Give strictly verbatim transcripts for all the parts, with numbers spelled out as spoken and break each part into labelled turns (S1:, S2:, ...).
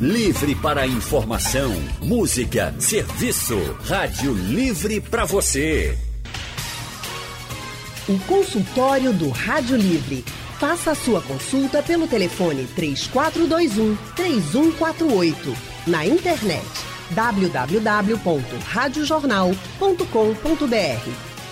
S1: Livre para informação, música, serviço. Rádio Livre para você.
S2: O consultório do Rádio Livre. Faça a sua consulta pelo telefone três quatro dois um, três um quatro oito. Na internet w w w ponto rádio jornal ponto com ponto b r.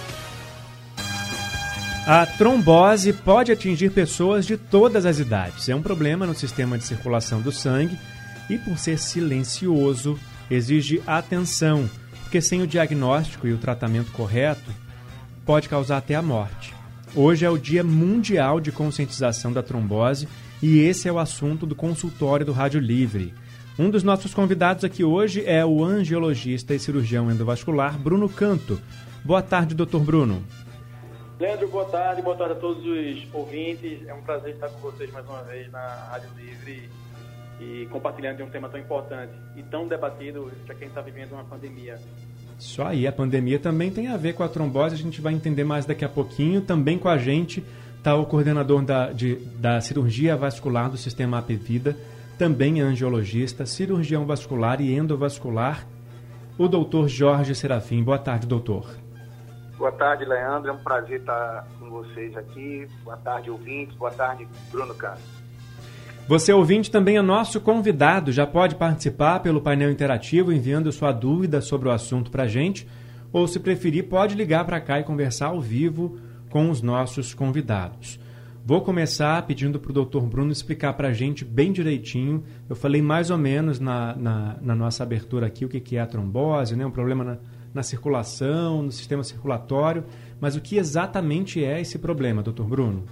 S3: A trombose pode atingir pessoas de todas as idades. É um problema no sistema de circulação do sangue e, por ser silencioso, exige atenção, porque sem o diagnóstico e o tratamento correto, pode causar até a morte. Hoje é o Dia Mundial de Conscientização da Trombose e esse é o assunto do consultório do Rádio Livre. Um dos nossos convidados aqui hoje é o angiologista e cirurgião endovascular Bruno Canto. Boa tarde, doutor Bruno.
S4: Leandro, boa tarde, boa tarde a todos os ouvintes. É um prazer estar com vocês mais uma vez na Rádio Livre e compartilhando de um tema tão importante e tão debatido, já que a gente está vivendo uma pandemia.
S3: Isso aí, a pandemia também tem a ver com a trombose, a gente vai entender mais daqui a pouquinho. Também com a gente está o coordenador da, de, da cirurgia vascular do Sistema Apvida, também angiologista, cirurgião vascular e endovascular, o doutor Jorge Serafim. Boa tarde, doutor.
S5: Boa tarde, Leandro. É um prazer estar com vocês aqui. Boa tarde, ouvintes. Boa tarde, Bruno Canto.
S3: Você, ouvinte, também é nosso convidado. Já pode participar pelo painel interativo, enviando sua dúvida sobre o assunto para a gente. Ou, se preferir, pode ligar para cá e conversar ao vivo com os nossos convidados. Vou começar pedindo para o doutor Bruno explicar para a gente bem direitinho. Eu falei mais ou menos na, na, na nossa abertura aqui o que, que é a trombose, né? Um problema na, na circulação, no sistema circulatório. Mas o que exatamente é esse problema, doutor Bruno?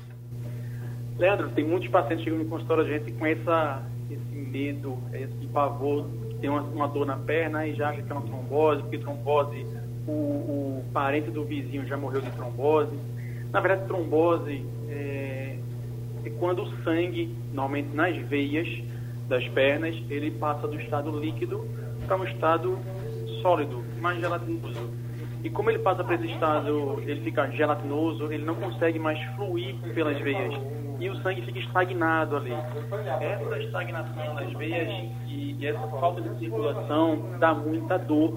S4: Leandro, tem muitos pacientes que chegam no consultório a gente com essa, esse medo, esse pavor, tem uma, uma dor na perna e já acha que é uma trombose, porque trombose, o, o parente do vizinho já morreu de trombose. Na verdade, trombose é, é quando o sangue, normalmente nas veias das pernas, ele passa do estado líquido para um estado sólido, mais gelatinoso. E como ele passa para esse estado, ele fica gelatinoso, ele não consegue mais fluir pelas veias. E o sangue fica estagnado ali. Essa estagnação nas veias e, e essa falta de circulação dá muita dor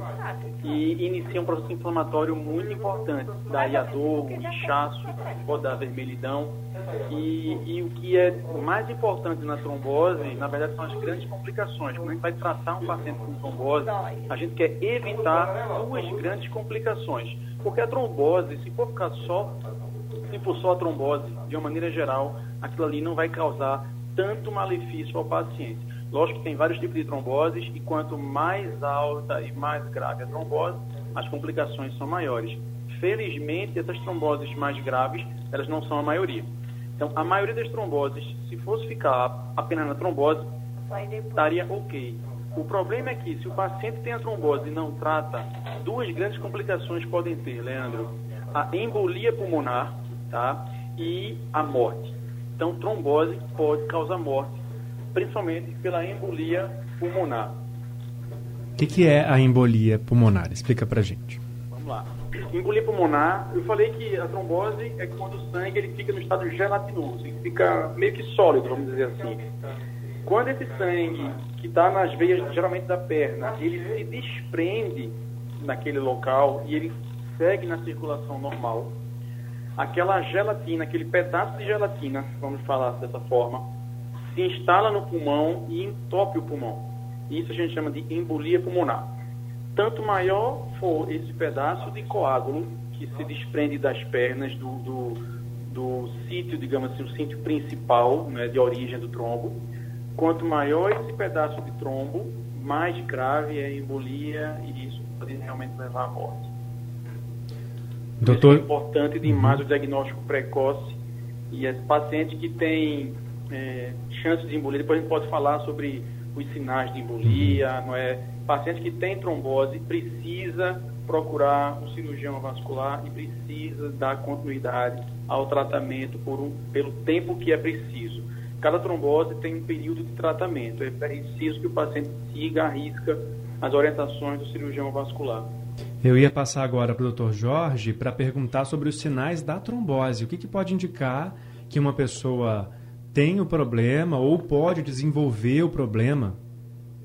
S4: e inicia um processo inflamatório muito importante. Daí a dor, o inchaço, pode dar vermelhidão. E, e o que é mais importante na trombose, na verdade, são as grandes complicações. Quando a gente vai tratar um paciente com trombose, a gente quer evitar duas grandes complicações. Porque a trombose, se for ficar só... Se for só a trombose, de uma maneira geral, aquilo ali não vai causar tanto malefício ao paciente. Lógico que tem vários tipos de tromboses e quanto mais alta e mais grave a trombose, as complicações são maiores. Felizmente, essas tromboses mais graves, elas não são a maioria. Então, a maioria das tromboses, se fosse ficar apenas na trombose, estaria ok. O problema é que, se o paciente tem a trombose e não trata, duas grandes complicações podem ter, Leandro. A embolia pulmonar, tá? E a morte. Então, trombose pode causar morte, principalmente pela embolia pulmonar.
S3: O que, que é a embolia pulmonar? Explica pra gente.
S4: Vamos lá. Embolia pulmonar, eu falei que a trombose é quando o sangue ele fica no estado gelatinoso, ele fica meio que sólido, vamos dizer assim. Quando esse sangue que está nas veias, geralmente da perna, ele se desprende naquele local e ele segue na circulação normal, aquela gelatina, aquele pedaço de gelatina, vamos falar dessa forma, se instala no pulmão e entope o pulmão. Isso a gente chama de embolia pulmonar. Tanto maior for esse pedaço de coágulo que se desprende das pernas do, do, do sítio, digamos assim, o sítio principal, né, de origem do trombo, quanto maior esse pedaço de trombo, mais grave é a embolia e isso pode realmente levar à morte.
S3: Doutor...
S4: Isso é importante de mais o diagnóstico precoce e esse paciente que tem é, chance de embolia, depois a gente pode falar sobre os sinais de embolia, não é? Paciente que tem trombose precisa procurar um cirurgião vascular e precisa dar continuidade ao tratamento por um, pelo tempo que é preciso. Cada trombose tem um período de tratamento, é preciso que o paciente siga à risca as orientações do cirurgião vascular.
S3: Eu ia passar agora para o doutor Jorge para perguntar sobre os sinais da trombose. O que, que pode indicar que uma pessoa tem o problema ou pode desenvolver o problema?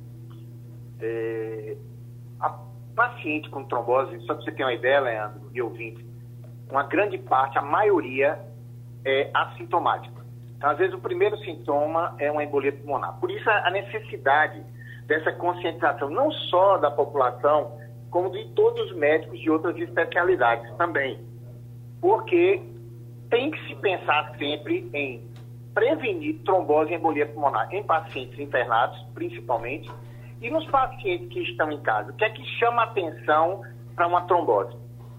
S5: É, a paciente com trombose, só para você ter uma ideia, Leandro, e ouvinte, uma grande parte, a maioria, é assintomática. Então, às vezes, o primeiro sintoma é uma embolia pulmonar. Por isso, a necessidade dessa conscientização, não só da população, como de todos os médicos de outras especialidades também. Porque tem que se pensar sempre em prevenir trombose e embolia pulmonar em pacientes internados, principalmente, e nos pacientes que estão em casa. O que é que chama atenção para uma trombose?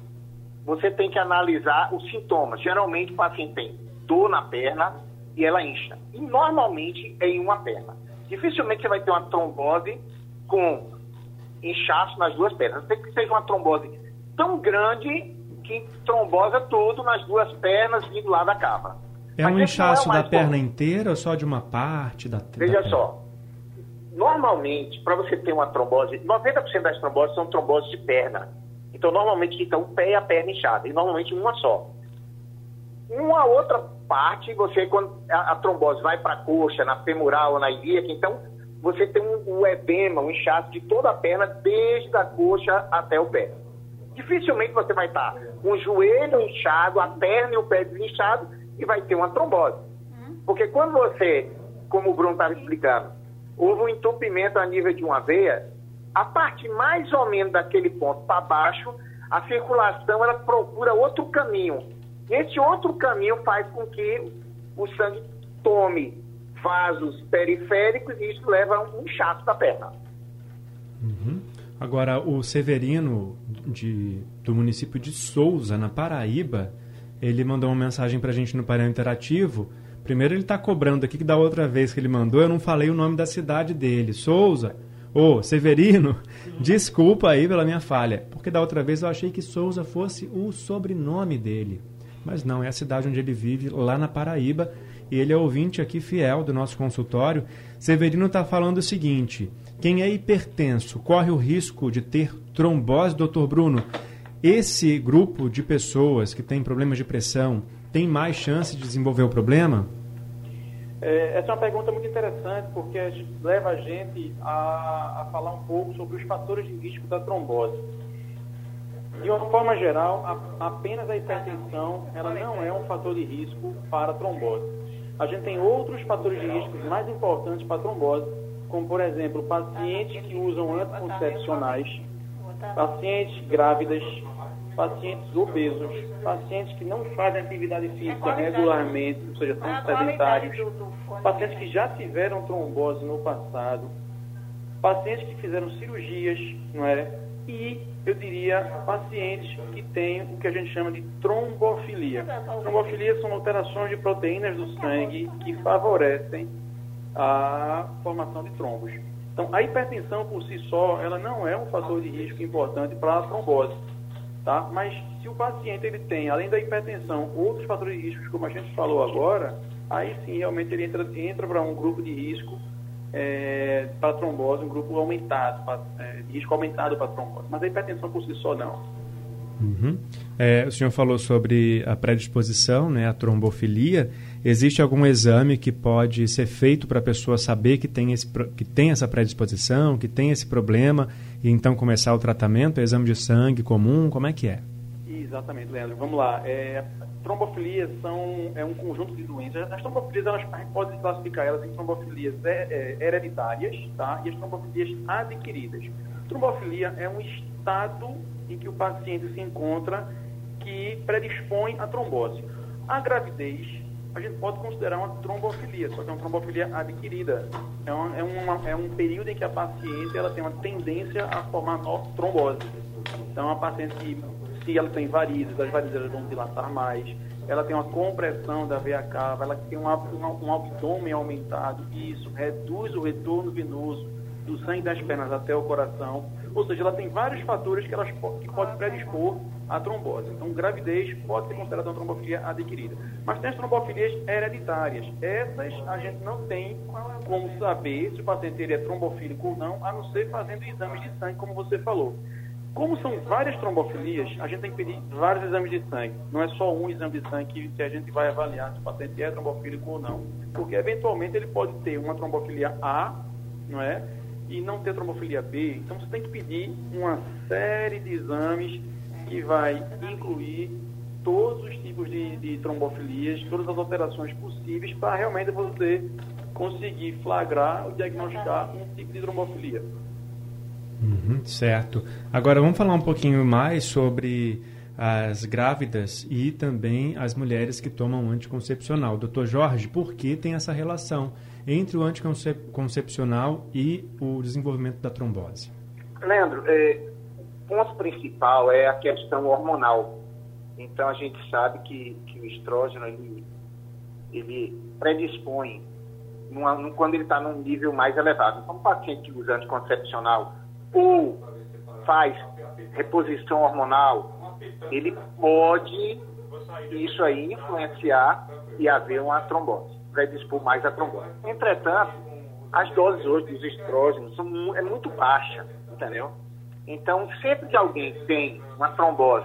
S5: Você tem que analisar os sintomas. Geralmente, o paciente tem dor na perna e ela incha. E, normalmente, é em uma perna. Dificilmente você vai ter uma trombose com inchaço nas duas pernas. Tem que ser uma trombose tão grande que trombosa tudo nas duas pernas vindo lá da cava.
S3: É um inchaço da perna inteira ou só de uma parte da perna?
S5: Veja só, normalmente, para você ter uma trombose, noventa por cento das tromboses são tromboses de perna. Então, normalmente fica o pé e a perna inchada, e normalmente uma só. Uma outra parte, você, quando a, a trombose vai para a coxa, na femoral ou na ilíaca, então você tem um, um edema, um inchaço de toda a perna, desde a coxa até o pé. Dificilmente você vai estar com o joelho inchado, a perna e o pé desinchado, e vai ter uma trombose. Porque quando você, como o Bruno estava explicando, houve um entupimento a nível de uma veia, a parte mais ou menos daquele ponto para baixo, a circulação ela procura outro caminho. E esse outro caminho faz com que o sangue tome vasos periféricos e isso leva a um inchaço da perna.
S3: Uhum. Agora, o Severino, de, do município de Souza, na Paraíba, ele mandou uma mensagem para a gente no painel interativo. Primeiro ele está cobrando aqui que da outra vez que ele mandou, eu não falei o nome da cidade dele. Souza. Ô, Severino, desculpa aí pela minha falha, porque da outra vez eu achei que Souza fosse o sobrenome dele. Mas não, é a cidade onde ele vive, lá na Paraíba, e ele é ouvinte aqui fiel do nosso consultório. Severino está falando o seguinte: quem é hipertenso corre o risco de ter trombose, doutor Bruno? Esse grupo de pessoas que tem problemas de pressão tem mais chance de desenvolver o problema?
S4: É, essa é uma pergunta muito interessante, porque a gente leva a gente a, a falar um pouco sobre os fatores de risco da trombose. De uma forma geral, a, apenas a hipertensão ela não é um fator de risco para a trombose. A gente tem outros fatores de risco mais importantes para a trombose, como, por exemplo, pacientes que usam anticoncepcionais, pacientes grávidas, pacientes obesos, pacientes que não fazem atividade física regularmente, ou seja, são sedentários, pacientes que já tiveram trombose no passado, pacientes que fizeram cirurgias, não é? E, eu diria, pacientes que têm o que a gente chama de trombofilia. Trombofilia são alterações de proteínas do sangue que favorecem a formação de trombos. Então, a hipertensão por si só, ela não é um fator de risco importante para a trombose, tá? Mas se o paciente ele tem, além da hipertensão, outros fatores de risco, como a gente falou agora, aí sim, realmente ele entra, entra para um grupo de risco é, para trombose, um grupo aumentado, pra, é, de risco aumentado para trombose. Mas a hipertensão por si só não.
S3: Uhum. É, o senhor falou sobre a predisposição, né, a trombofilia. Existe algum exame que pode ser feito para a pessoa saber que tem, esse, que tem essa predisposição, que tem esse problema, e então começar o tratamento? É exame de sangue comum? Como é que é?
S4: Exatamente, Leandro. Vamos lá. É, trombofilias são é um conjunto de doenças. As trombofilias, elas, a gente pode classificar elas em trombofilias é, é, hereditárias, tá? E as trombofilias adquiridas. Trombofilia é um estado em que o paciente se encontra que predispõe à trombose. A gravidez, a gente pode considerar uma trombofilia, só que é uma trombofilia adquirida. É, uma, é, uma, é um período em que a paciente ela tem uma tendência a formar trombose. Então, a paciente que, se ela tem varizes, as varizes elas vão dilatar mais, ela tem uma compressão da veia cava, ela tem uma, uma, um abdômen aumentado, e isso reduz o retorno venoso do sangue das pernas até o coração. Ou seja, ela tem vários fatores que, elas, que podem predispor à trombose. Então, gravidez pode ser considerada uma trombofilia adquirida. Mas tem as trombofilias hereditárias. Essas a gente não tem como saber se o paciente ele é trombofílico ou não, a não ser fazendo exames de sangue, como você falou. Como são várias trombofilias, a gente tem que pedir vários exames de sangue. Não é só um exame de sangue que, que a gente vai avaliar se o paciente é trombofílico ou não. Porque, eventualmente, ele pode ter uma trombofilia A, não é? e não ter trombofilia B, então você tem que pedir uma série de exames que vai incluir todos os tipos de, de trombofilias, todas as alterações possíveis para realmente você conseguir flagrar ou diagnosticar um tipo de trombofilia.
S3: Uhum, certo. Agora vamos falar um pouquinho mais sobre as grávidas e também as mulheres que tomam anticoncepcional. doutor Jorge, por que tem essa relação entre o anticoncepcional e o desenvolvimento da trombose?
S5: Leandro, é, o ponto principal é a questão hormonal. Então a gente sabe que, que o estrógeno ele, ele predispõe numa, num, quando ele está num nível mais elevado. Então, um paciente que usa anticoncepcional ou faz reposição hormonal, ele pode isso aí influenciar e haver uma trombose, predispor mais a trombose. Entretanto, as doses hoje dos estrógenos são é muito baixa, entendeu? Então, sempre que alguém tem uma trombose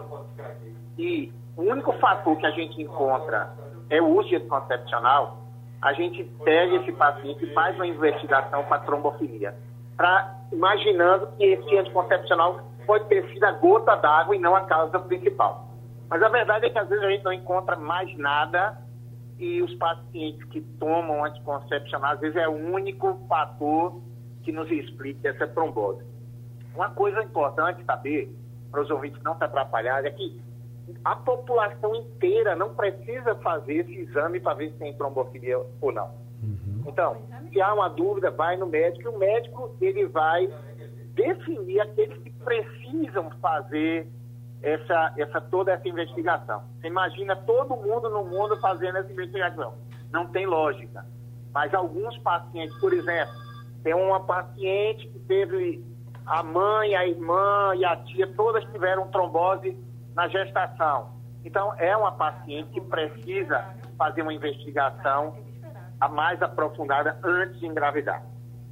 S5: e o único fator que a gente encontra é o uso de anticoncepcional, a gente pega esse paciente e faz uma investigação para trombofilia, pra, imaginando que esse anticoncepcional pode ter sido a gota d'água e não a causa principal. Mas a verdade é que às vezes a gente não encontra mais nada e os pacientes que tomam anticoncepcional, às vezes é o único fator que nos explica essa trombose. Uma coisa importante saber, para os ouvintes não se atrapalharem, é que a população inteira não precisa fazer esse exame para ver se tem trombofilia ou não. Uhum. Então, se há uma dúvida, vai no médico, e o médico ele vai definir aqueles que precisam fazer essa, essa, toda essa investigação. Você imagina todo mundo no mundo fazendo essa investigação. Não tem lógica. Mas alguns pacientes, por exemplo, tem uma paciente que teve a mãe, a irmã e a tia, todas tiveram trombose na gestação. Então, é uma paciente que precisa fazer uma investigação a mais aprofundada antes de engravidar.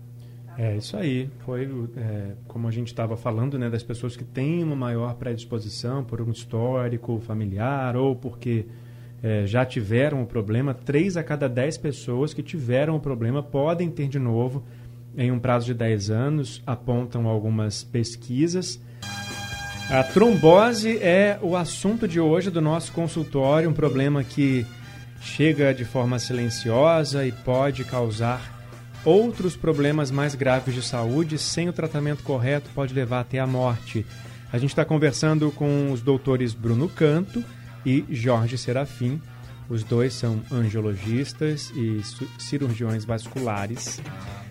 S3: É isso aí. Foi é, como a gente estava falando, né, das pessoas que têm uma maior predisposição por um histórico familiar ou porque é, já tiveram o problema. Três a cada dez pessoas que tiveram o problema podem ter de novo em um prazo de dez anos, apontam algumas pesquisas. A trombose é o assunto de hoje do nosso consultório, um problema que chega de forma silenciosa e pode causar outros problemas mais graves de saúde. Sem o tratamento correto, pode levar até a morte. A gente está conversando com os doutores Bruno Canto e Jorge Serafim. Os dois são angiologistas e cirurgiões vasculares.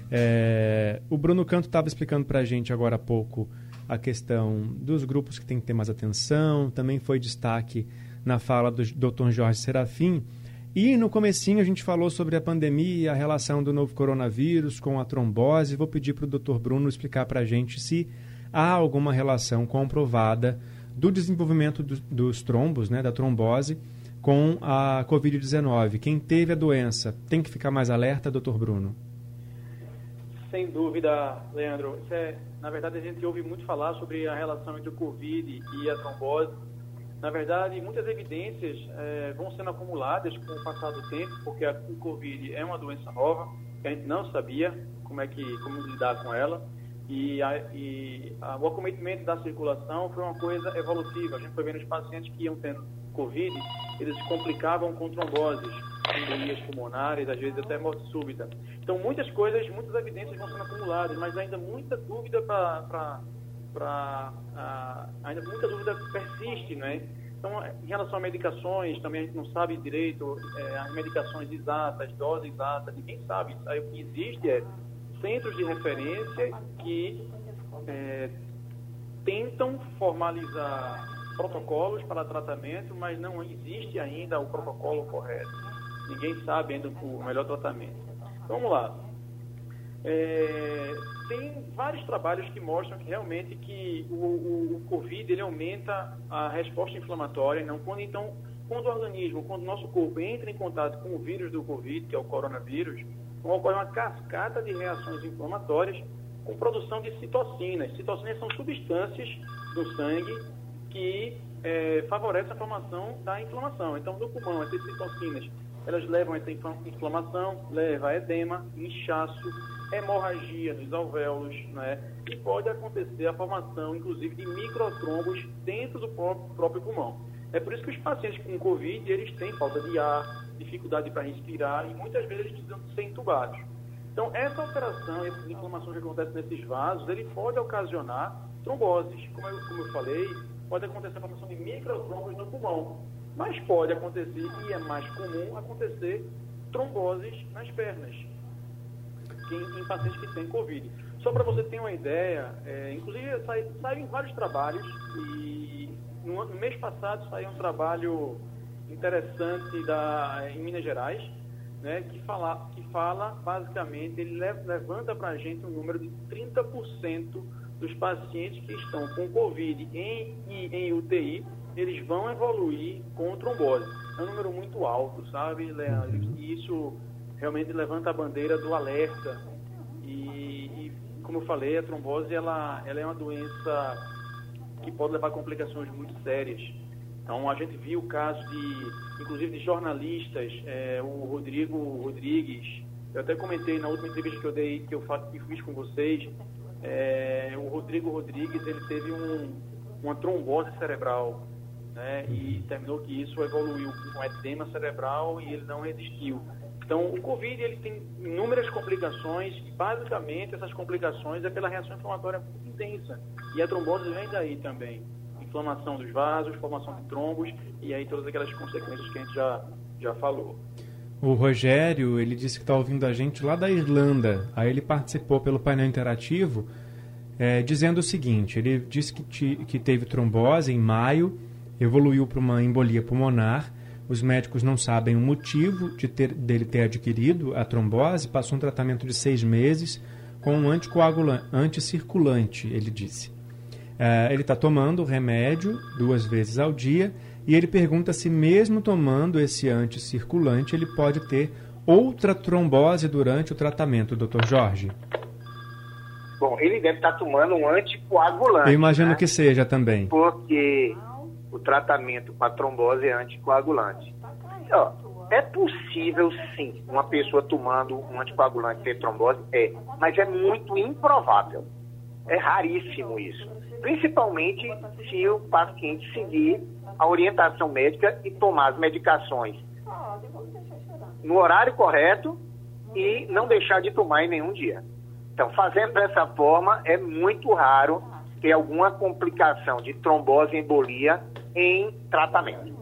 S3: É, o Bruno Canto estava explicando para a gente agora há pouco a questão dos grupos que tem que ter mais atenção, também foi destaque na fala do doutor Jorge Serafim. E no comecinho a gente falou sobre a pandemia, a relação do novo coronavírus com a trombose. Vou pedir para o doutor Bruno explicar para a gente se há alguma relação comprovada do desenvolvimento do, dos trombos, né, da trombose, com a covid dezenove. Quem teve a doença tem que ficar mais alerta, doutor Bruno?
S4: Sem dúvida, Leandro. Isso é, na verdade, a gente ouve muito falar sobre a relação entre o Covid e a trombose. Na verdade, muitas evidências é, vão sendo acumuladas com o passar do tempo, porque a, o Covid é uma doença nova, que a gente não sabia como é que como lidar com ela. E, a, e a, o acometimento da circulação foi uma coisa evolutiva. A gente foi vendo os pacientes que iam tendo Covid, eles se complicavam com tromboses, embolias pulmonares, às vezes até morte súbita. Então, muitas coisas, muitas evidências vão sendo acumuladas, mas ainda muita dúvida para... ainda muita dúvida persiste, né? Então, em relação a medicações, também a gente não sabe direito é, as medicações exatas, doses exatas, ninguém sabe. Aí o que existe é centros de referência que é, tentam formalizar protocolos para tratamento, mas não existe ainda o protocolo correto. Ninguém sabe ainda o melhor tratamento. Vamos lá. É, tem vários trabalhos que mostram que realmente que o, o, o Covid ele aumenta a resposta inflamatória. Não? Quando, então, quando o organismo, quando o nosso corpo entra em contato com o vírus do Covid, que é o coronavírus, então ocorre uma cascata de reações inflamatórias com produção de citocinas. Citocinas são substâncias do sangue que é, favorecem a formação da inflamação. Então, no pulmão, essas citocinas, elas levam a essa inflamação, leva a edema, inchaço, hemorragia nos alvéolos, né? E pode acontecer a formação, inclusive, de microtrombos dentro do próprio pulmão. É por isso que os pacientes com Covid, eles têm falta de ar, dificuldade para respirar e muitas vezes eles precisam ser entubados. Então, essa alteração, essas inflamações que acontecem nesses vasos, ele pode ocasionar tromboses. Como eu, como eu falei, pode acontecer a formação de microtrombos no pulmão. Mas pode acontecer, e é mais comum, acontecer tromboses nas pernas, em, em pacientes que têm Covid. Só para você ter uma ideia, é, inclusive saíram vários trabalhos, e no, no mês passado saiu um trabalho interessante da, em Minas Gerais, né, que, fala, que fala, basicamente, ele levanta para a gente um número de trinta por cento dos pacientes que estão com Covid em, em U T I, eles vão evoluir com trombose. É um número muito alto, sabe, Leandro? E isso realmente levanta a bandeira do alerta. E, e como eu falei, a trombose ela, ela é uma doença que pode levar a complicações muito sérias. Então, a gente viu o caso de, inclusive, de jornalistas, é, o Rodrigo Rodrigues, eu até comentei na última entrevista que eu dei, que eu, que eu fiz com vocês, é, o Rodrigo Rodrigues, ele teve um, uma trombose cerebral, né, e terminou que isso evoluiu com edema cerebral e ele não resistiu. Então, o Covid ele tem inúmeras complicações e, basicamente, essas complicações é pela reação inflamatória muito intensa. E a trombose vem daí também. Inflamação dos vasos, formação de trombos e aí todas aquelas consequências que a gente já, já falou.
S3: O Rogério, ele disse que está ouvindo a gente lá da Irlanda. Aí ele participou pelo painel interativo, é, dizendo o seguinte: ele disse que, te, que teve trombose em maio, evoluiu para uma embolia pulmonar. Os médicos não sabem o motivo de ter, dele ter adquirido a trombose. Passou um tratamento de seis meses com um anticoagulante, anticirculante, ele disse. Uh, ele está tomando o remédio duas vezes ao dia e ele pergunta se mesmo tomando esse anticirculante ele pode ter outra trombose durante o tratamento, doutor Jorge.
S5: Bom, ele deve estar tomando um anticoagulante.
S3: Eu imagino, né, que seja também.
S5: Porque o tratamento para trombose é anticoagulante. Ó, é possível, sim, uma pessoa tomando um anticoagulante ter trombose? É, mas é muito improvável. É raríssimo isso. Principalmente se o paciente seguir a orientação médica e tomar as medicações no horário correto e não deixar de tomar em nenhum dia. Então, fazendo dessa forma, é muito raro ter alguma complicação de trombose e embolia em tratamento.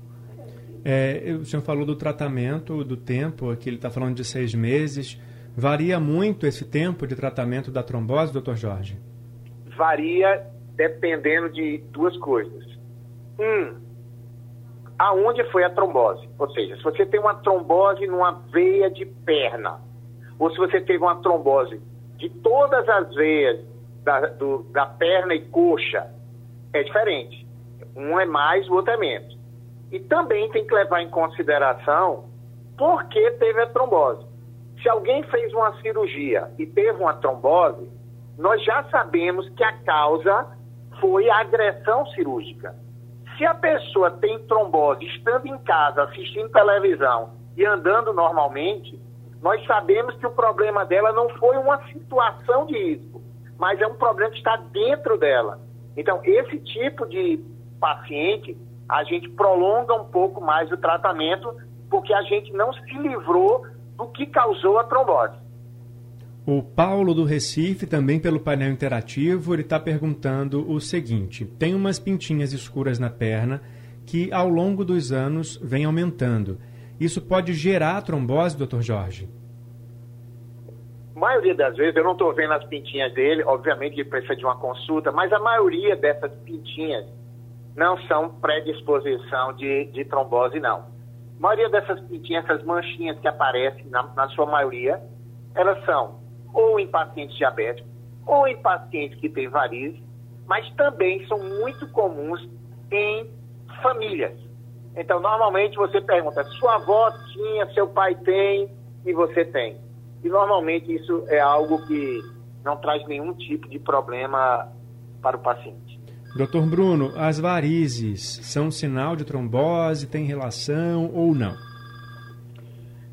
S3: É, o senhor falou do tratamento, do tempo, que ele está falando de seis meses. Varia muito esse tempo de tratamento da trombose, doutor Jorge?
S5: Varia dependendo de duas coisas. Um, aonde foi a trombose? Ou seja, se você tem uma trombose numa veia de perna, ou se você teve uma trombose de todas as veias da, do, da perna e coxa, é diferente. Um é mais, o outro é menos. E também tem que levar em consideração por que teve a trombose. Se alguém fez uma cirurgia e teve uma trombose, nós já sabemos que a causa foi a agressão cirúrgica. Se a pessoa tem trombose estando em casa, assistindo televisão e andando normalmente, nós sabemos que o problema dela não foi uma situação de risco, mas é um problema que está dentro dela. Então, esse tipo de paciente, a gente prolonga um pouco mais o tratamento, porque a gente não se livrou do que causou a trombose.
S3: O Paulo do Recife, também pelo painel interativo, ele está perguntando o seguinte: tem umas pintinhas escuras na perna que ao longo dos anos vem aumentando. Isso pode gerar trombose, doutor Jorge?
S5: A maioria das vezes, eu não estou vendo as pintinhas dele, obviamente ele precisa de uma consulta, mas a maioria dessas pintinhas não são predisposição de, de trombose, não. A maioria dessas pintinhas, essas manchinhas que aparecem, na, na sua maioria, elas são ou em pacientes diabéticos, ou em pacientes que têm varizes, mas também são muito comuns em famílias. Então, normalmente você pergunta, sua avó tinha, seu pai tem, e você tem. E normalmente isso é algo que não traz nenhum tipo de problema para o paciente.
S3: doutor Bruno, as varizes são sinal de trombose, tem relação ou não?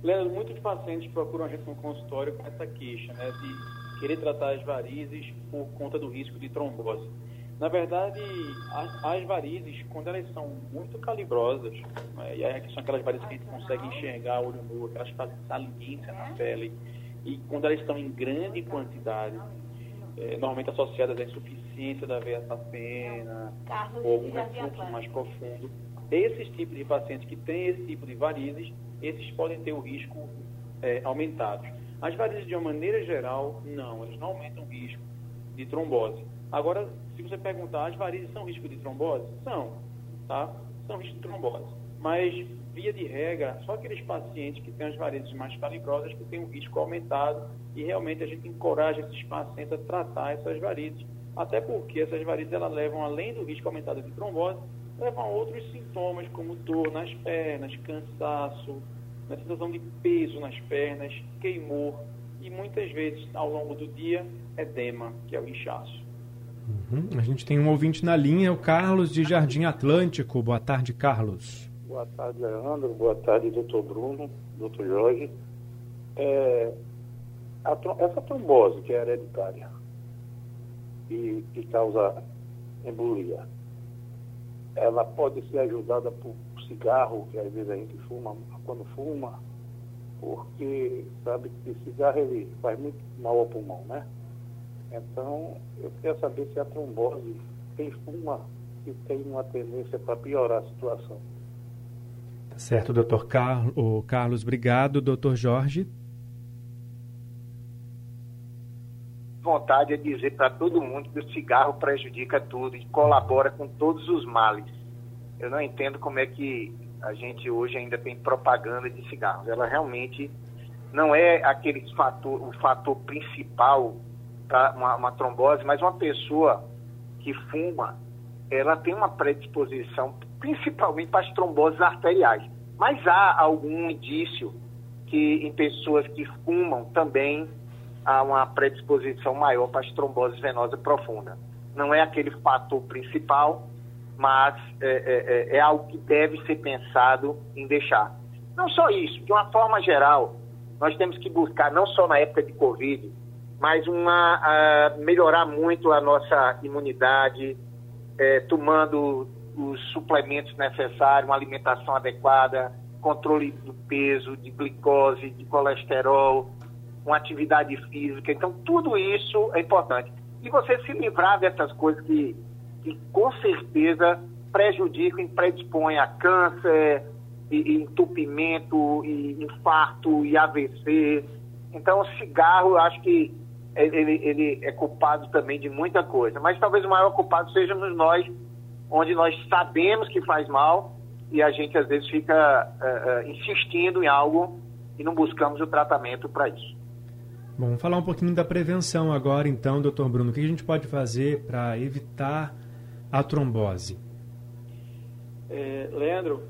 S4: Leandro, muitos pacientes procuram a gente no consultório com essa queixa, né, de querer tratar as varizes por conta do risco de trombose. Na verdade, as, as varizes, quando elas são muito calibrosas, né, e aí são aquelas varizes que a gente consegue enxergar olho nu, aquelas que fazem saliência na pele, e quando elas estão em grande quantidade, é, normalmente associadas à insuficiência da veia safena, ou algum refluxo mais profundo, esses tipos de pacientes que têm esse tipo de varizes, esses podem ter o risco é, aumentado. As varizes, de uma maneira geral, não, elas não aumentam o risco de trombose. Agora, se você perguntar, as varizes são risco de trombose? São, tá? São risco de trombose. Mas, via de regra, só aqueles pacientes que têm as varizes mais calibrosas que têm um risco aumentado, e realmente a gente encoraja esses pacientes a tratar essas varizes, até porque essas varizes elas levam, além do risco aumentado de trombose, levam a outros sintomas como dor nas pernas, cansaço, a sensação de peso nas pernas, queimor e muitas vezes ao longo do dia edema, que é o inchaço.
S3: Uhum. A gente tem um ouvinte na linha, o Carlos de Jardim Atlântico. Boa tarde, Carlos.
S6: Boa tarde, Leandro. Boa tarde, doutor Bruno, doutor Jorge. É, a, essa trombose que é hereditária e que causa embolia, ela pode ser ajudada por cigarro, que às vezes a gente fuma quando fuma, porque sabe que cigarro ele faz muito mal ao pulmão, né? Então, eu queria saber se a trombose tem fuma e tem uma tendência para piorar a situação.
S3: Tá certo, doutor Car... o Carlos, obrigado. Doutor Jorge?
S5: Vontade é dizer para todo mundo que o cigarro prejudica tudo e colabora com todos os males. Eu não entendo como é que a gente hoje ainda tem propaganda de cigarros. Ela realmente não é aquele fator, o fator principal para uma, uma trombose, mas uma pessoa que fuma, ela tem uma predisposição principalmente para as tromboses arteriais. Mas há algum indício que em pessoas que fumam também há uma predisposição maior para as tromboses venosas profundas. Não é aquele fator principal, mas é, é, é algo que deve ser pensado em deixar. Não só isso, de uma forma geral, nós temos que buscar, não só na época de Covid, mas uma, uh, melhorar muito a nossa imunidade, é, tomando os suplementos necessários, uma alimentação adequada, controle do peso, de glicose, de colesterol, uma atividade física. Então, tudo isso é importante. E você se livrar dessas coisas que, que com certeza prejudicam e predispõem a câncer, e, e entupimento, e infarto, e A V C. Então, o cigarro, eu acho que ele, ele é culpado também de muita coisa. Mas talvez o maior culpado sejamos nós, onde nós sabemos que faz mal e a gente, às vezes, fica uh, uh, insistindo em algo e não buscamos o tratamento para isso.
S3: Bom, vamos falar um pouquinho da prevenção agora, então, doutor Bruno. O que a gente pode fazer para evitar a trombose?
S4: É, Leandro,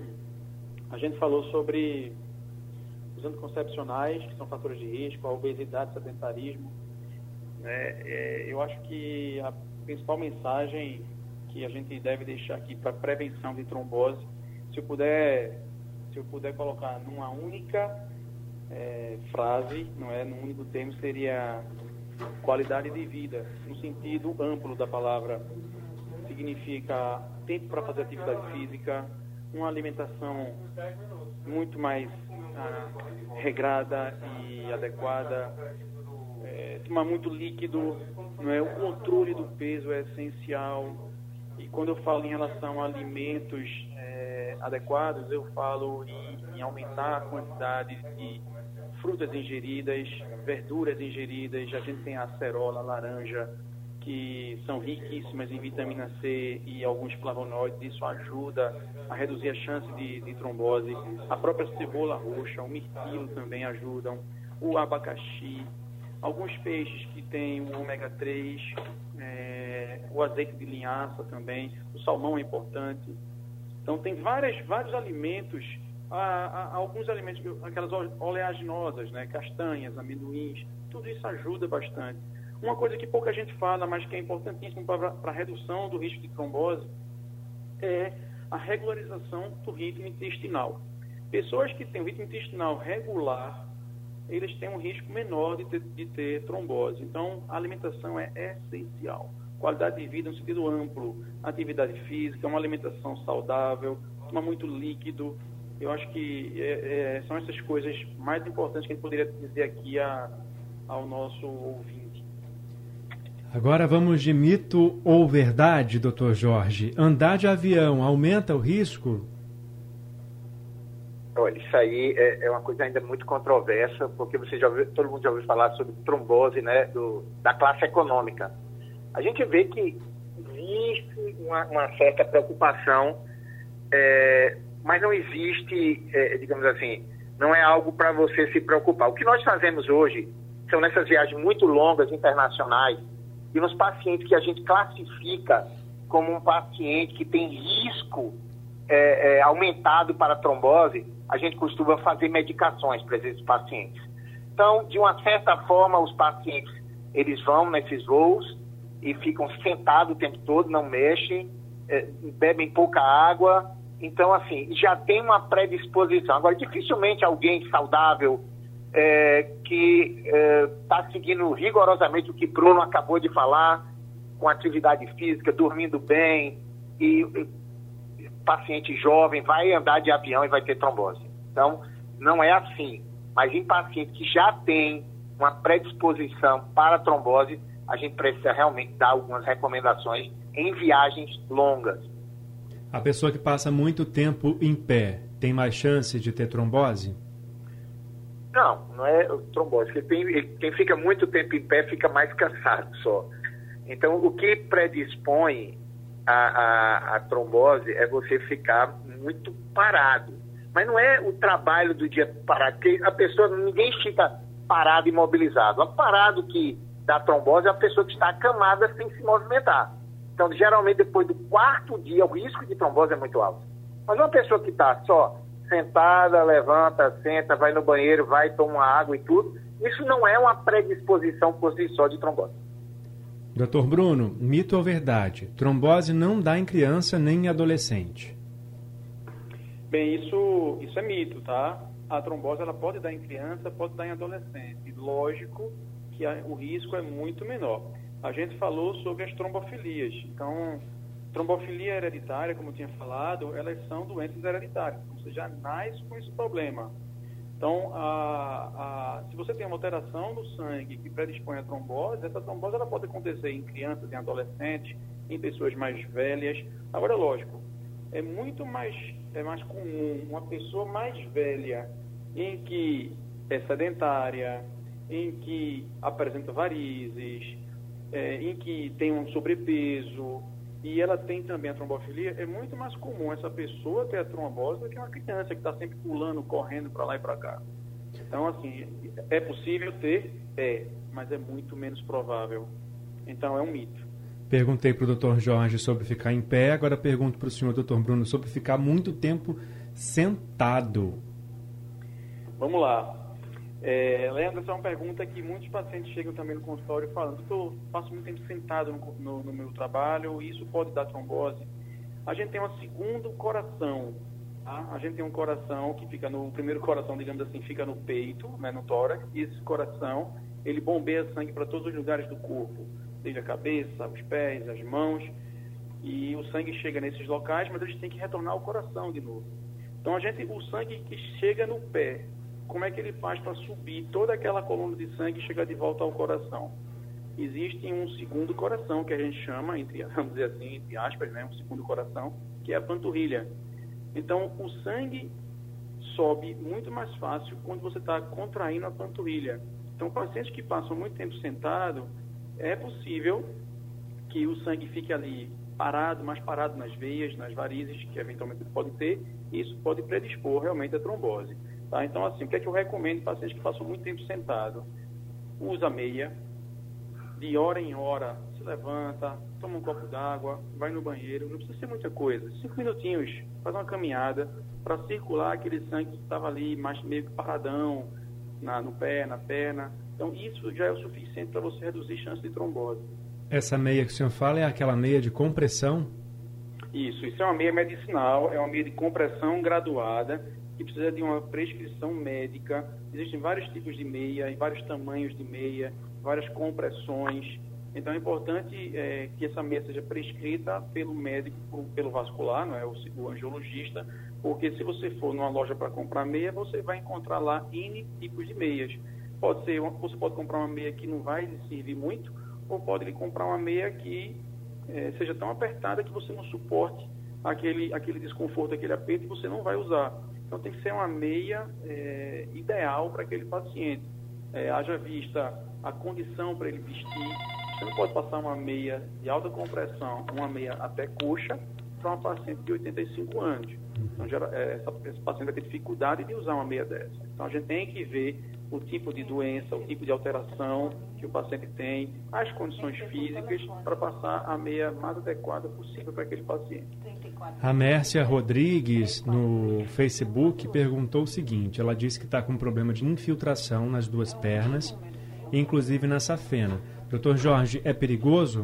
S4: a gente falou sobre os anticoncepcionais, que são fatores de risco, a obesidade, sedentarismo. Né? É, eu acho que a principal mensagem que a gente deve deixar aqui para prevenção de trombose, se eu puder, se eu puder colocar numa única é, frase, não é, num único termo, seria qualidade de vida, no sentido amplo da palavra. Significa tempo para fazer atividade física, uma alimentação muito mais ah, regrada e adequada, é, tomar muito líquido, não é? O controle do peso é essencial. E quando eu falo em relação a alimentos é, adequados, eu falo em, em aumentar a quantidade de frutas ingeridas, verduras ingeridas. A gente tem a acerola, a laranja, que são riquíssimas em vitamina C e alguns flavonoides. Isso ajuda a reduzir a chance de, de trombose. A própria cebola roxa, o mirtilo também ajudam. O abacaxi, alguns peixes que têm o ômega três, é, o azeite de linhaça também, o salmão é importante. Então tem várias, vários alimentos, há, há alguns alimentos, aquelas oleaginosas, né, castanhas, amendoins, tudo isso ajuda bastante. Uma coisa que pouca gente fala, mas que é importantíssima para a redução do risco de trombose, é a regularização do ritmo intestinal. Pessoas que têm um ritmo intestinal regular, eles têm um risco menor de ter, de ter trombose. Então, a alimentação é essencial. Qualidade de vida no sentido amplo, atividade física, uma alimentação saudável, tomar muito líquido. Eu acho que é, é, são essas coisas mais importantes que a gente poderia dizer aqui a, ao nosso ouvinte.
S3: Agora vamos de mito ou verdade, doutor Jorge. Andar de avião aumenta o risco?
S5: Olha, isso aí é, é uma coisa ainda muito controversa, porque você já ouviu, todo mundo já ouviu falar sobre trombose, né, do, da classe econômica. A gente vê que existe uma, uma certa preocupação, é, mas não existe, é, digamos assim, não é algo para você se preocupar. O que nós fazemos hoje são nessas viagens muito longas, internacionais, e nos pacientes que a gente classifica como um paciente que tem risco é, é, aumentado para trombose, a gente costuma fazer medicações para esses pacientes. Então, de uma certa forma, os pacientes, eles vão nesses voos e ficam sentados o tempo todo, não mexem, é, bebem pouca água. Então, assim, já tem uma predisposição. Agora, dificilmente alguém saudável é, que está é, seguindo rigorosamente o que Bruno acabou de falar, com atividade física, dormindo bem, e, e paciente jovem vai andar de avião e vai ter trombose. Então, não é assim. Mas em paciente que já tem uma predisposição para trombose, a gente precisa realmente dar algumas recomendações em viagens longas.
S3: A pessoa que passa muito tempo em pé tem mais chance de ter trombose?
S5: Não, não é trombose. Quem, tem, quem fica muito tempo em pé fica mais cansado só. Então, o que predispõe a, a, a trombose é você ficar muito parado. Mas não é o trabalho do dia parado, porque a pessoa, ninguém fica parado e imobilizado. O parado que dá trombose é a pessoa que está acamada sem se movimentar. Então, geralmente, depois do quarto dia, o risco de trombose é muito alto. Mas uma pessoa que está só sentada, levanta, senta, vai no banheiro, vai, toma água e tudo, isso não é uma predisposição por si só de trombose.
S3: doutor Bruno, mito ou verdade? Trombose não dá em criança nem em adolescente.
S4: Bem, isso, isso é mito, tá? A trombose ela pode dar em criança, pode dar em adolescente. Lógico que a, o risco é muito menor. A gente falou sobre as trombofilias. Então, trombofilia hereditária, como eu tinha falado, elas são doenças hereditárias. Você já nasce com esse problema. Então, a, a, se você tem uma alteração no sangue que predispõe a trombose, essa trombose ela pode acontecer em crianças, em adolescentes, em pessoas mais velhas. Agora, lógico, é muito mais, é mais comum uma pessoa mais velha, em que é sedentária, em que apresenta varizes, é, em que tem um sobrepeso, e ela tem também a trombofilia, é muito mais comum essa pessoa ter a trombose do que uma criança que está sempre pulando, correndo para lá e para cá. Então, assim, é possível ter? É, mas é muito menos provável. Então, é um mito.
S3: Perguntei para o doutor Jorge sobre ficar em pé, agora pergunto para o senhor, doutor Bruno, sobre ficar muito tempo sentado.
S4: Vamos lá. É, Leandro, essa é uma pergunta que muitos pacientes chegam também no consultório falando: eu passo muito tempo sentado no, no, no meu trabalho, e isso pode dar trombose. A gente tem um segundo coração, tá? A gente tem um coração que fica no, o primeiro coração, digamos assim, fica no peito, né, no tórax, e esse coração, ele bombeia sangue para todos os lugares do corpo, desde a cabeça, os pés, as mãos, e o sangue chega nesses locais, mas a gente tem que retornar ao coração de novo. Então, a gente, o sangue que chega no pé, como é que ele faz para subir toda aquela coluna de sangue e chegar de volta ao coração? Existe um segundo coração, que a gente chama, entre, vamos dizer assim, entre aspas, né, um segundo coração, que é a panturrilha. Então, o sangue sobe muito mais fácil quando você está contraindo a panturrilha. Então, pacientes que passam muito tempo sentado, é possível que o sangue fique ali parado, mais parado nas veias, nas varizes, que eventualmente pode ter, e isso pode predispor realmente a trombose. Tá? Então, assim, o que é que eu recomendo para pacientes que passam muito tempo sentado? Usa meia, de hora em hora, se levanta, toma um copo d'água, vai no banheiro, não precisa ser muita coisa, cinco minutinhos, faz uma caminhada para circular aquele sangue que estava ali mais meio que paradão na, no pé, na perna. Então, isso já é o suficiente para você reduzir chance de trombose.
S3: Essa meia que o senhor fala é aquela meia de compressão?
S4: Isso, isso é uma meia medicinal, é uma meia de compressão graduada, que precisa de uma prescrição médica. Existem vários tipos de meia, vários tamanhos de meia, várias compressões. Então é importante é, que essa meia seja prescrita pelo médico, pelo vascular, não é? o, o angiologista, porque se você for numa loja para comprar meia, você vai encontrar lá N tipos de meias. Pode ser, você pode comprar uma meia que não vai lhe servir muito, ou pode comprar uma meia que é, seja tão apertada que você não suporte aquele, aquele desconforto, aquele aperto, e você não vai usar. Então tem que ser uma meia é, ideal para aquele paciente. É, haja vista a condição para ele vestir. Você não pode passar uma meia de alta compressão, uma meia até coxa, para uma paciente de oitenta e cinco anos. Então, essa, esse paciente vai ter dificuldade de usar uma meia dessa. Então, a gente tem que ver o tipo de doença, o tipo de alteração que o paciente tem, as condições físicas, para passar a meia mais adequada possível para aquele paciente.
S3: A Mércia Rodrigues, no Facebook, perguntou o seguinte: ela disse que está com um problema de infiltração nas duas pernas, inclusive na safena. doutor Jorge, é perigoso?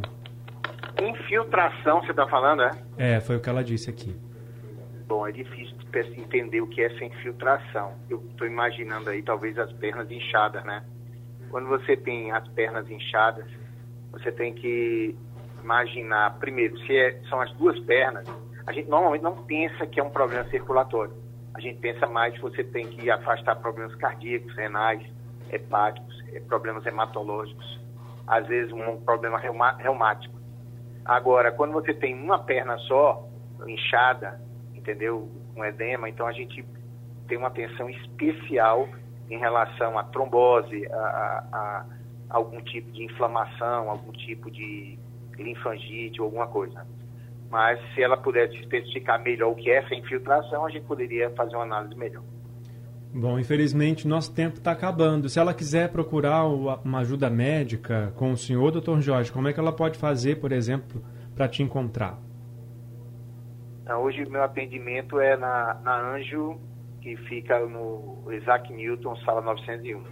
S5: Infiltração, você está falando, é?
S3: É, foi o que ela disse aqui.
S5: Bom, é difícil entender o que é essa infiltração. Eu estou imaginando aí talvez as pernas inchadas, né? Quando você tem as pernas inchadas, você tem que imaginar, primeiro, se é, são as duas pernas, a gente normalmente não pensa que é um problema circulatório. A gente pensa mais que você tem que afastar problemas cardíacos, renais, hepáticos, problemas hematológicos, às vezes um problema reuma, reumático. Agora, quando você tem uma perna só, inchada, entendeu? Com edema, então a gente tem uma atenção especial em relação à trombose, a, a, a algum tipo de inflamação, algum tipo de linfangite ou alguma coisa. Mas se ela pudesse especificar melhor o que é essa infiltração, a gente poderia fazer uma análise melhor.
S3: Bom, infelizmente nosso tempo está acabando. Se ela quiser procurar uma ajuda médica com o senhor, doutor Jorge, como é que ela pode fazer, por exemplo, para te encontrar?
S5: Hoje o meu atendimento é na, na Anjo, que fica no Isaac Newton, sala novecentos e um.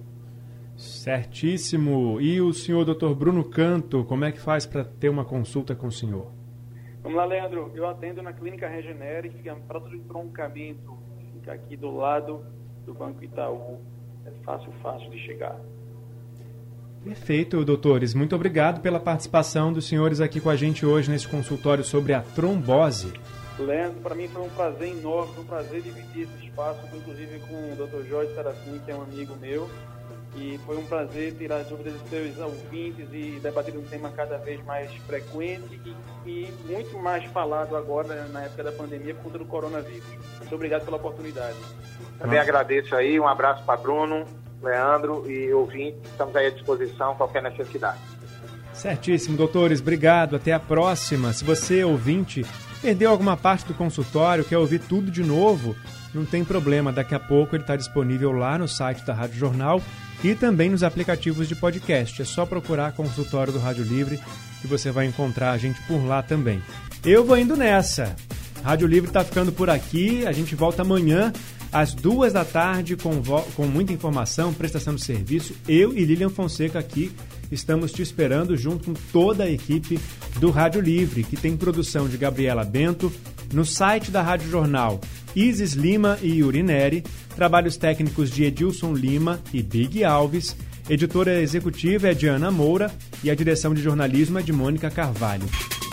S3: Certíssimo. E o senhor doutor Bruno Canto, como é que faz para ter uma consulta com o senhor?
S4: Vamos lá, Leandro. Eu atendo na Clínica Regenere, que fica no prato de troncamento, fica aqui do lado do Banco Itaú. É fácil, fácil de chegar.
S3: Perfeito, doutores. Muito obrigado pela participação dos senhores aqui com a gente hoje nesse consultório sobre a trombose.
S4: Leandro, para mim foi um prazer enorme, foi um prazer dividir esse espaço, inclusive com o doutor Jorge Serafim, que é um amigo meu, e foi um prazer tirar as dúvidas dos seus ouvintes e debater um tema cada vez mais frequente e, e muito mais falado agora na época da pandemia por conta do coronavírus. Muito obrigado pela oportunidade.
S5: Também agradeço aí, um abraço para Bruno, Leandro e ouvinte, estamos aí à disposição, qualquer necessidade.
S3: Certíssimo, doutores, obrigado, até a próxima. Se você, ouvinte, perdeu alguma parte do consultório, quer ouvir tudo de novo, não tem problema, daqui a pouco ele está disponível lá no site da Rádio Jornal e também nos aplicativos de podcast. É só procurar Consultório do Rádio Livre que você vai encontrar a gente por lá também. Eu vou indo nessa. Rádio Livre está ficando por aqui, a gente volta amanhã às duas da tarde com, com muita informação, prestação de serviço. Eu e Lilian Fonseca aqui estamos te esperando junto com toda a equipe do Rádio Livre, que tem produção de Gabriela Bento, no site da Rádio Jornal, Isis Lima e Yuri Neri, trabalhos técnicos de Edilson Lima e Big Alves, editora executiva é de Ana Moura e a direção de jornalismo é de Mônica Carvalho.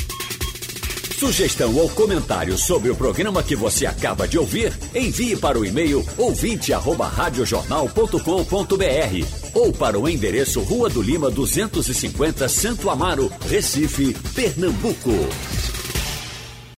S1: Sugestão ou comentário sobre o programa que você acaba de ouvir, envie para o e-mail ouvinte arroba radiojornal ponto com ponto br ou para o endereço Rua do Lima duzentos e cinquenta, Santo Amaro, Recife, Pernambuco.